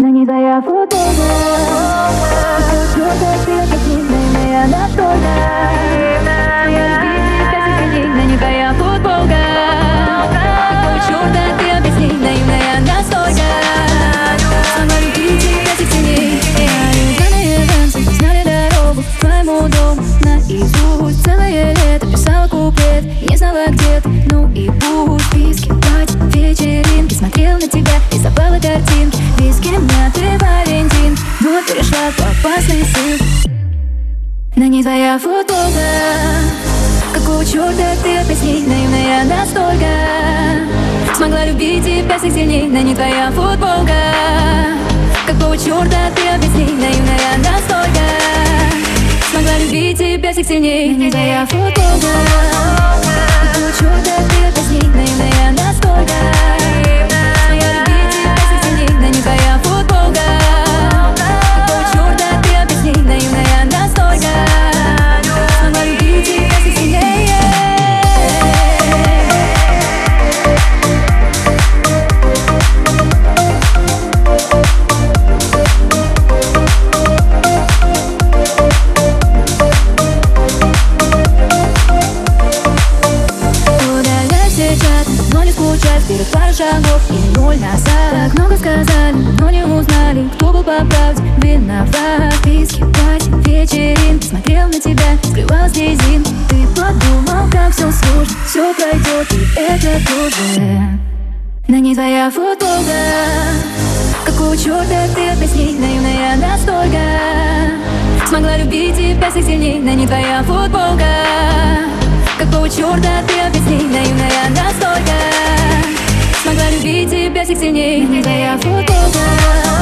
но не твоя футболка. Чёрта, ты как нежная настолько. Но не твоя футболка. Какого чёрта ты объясни, наивная настолько. Сама любить тебя всех сильней. Знали танцы, знали дорогу к твоему дому наизусть. Целое лето писала куплет, не знала где ты, ну и пусть. Виски, пати, вечеринки, смотрел на тебя, рисовала картинки. Виски, мятый Валентин, но перешла по опасной ссылке. Но не твоя футболка. Какого чёрта ты объясни, наивная настолько. Смогла любить тебя всех сильней, но не твоя футболка. Какого чёрта ты объясни, наивная настолько. Смогла любить тебя всех сильней, но не твоя футболка. Какого чёрта ты объясни, наивная настолько. Смогла любить тебя всех сильней, но не твоя футболка. Какого чёрта ты объясни, наивная настолько. Смогла любить тебя всех сильней. Но не скучать перед парой шагов и 0 назад. Так много сказали, но не узнали, кто был по правде виноват. Виски, пати, вечеринки, смотрел на тебя, скрывал слезинки. Ты подумал, как все сложно, все пройдет, и это тоже. Но не твоя футболка. Какого чёрта ты объясни, наивная настолько. Смогла любить тебя всех сильней, но не твоя футболка. Какого чёрта ты объясни, наивная настолько. Смогла любить тебя всех сильней, но не твоя футболка.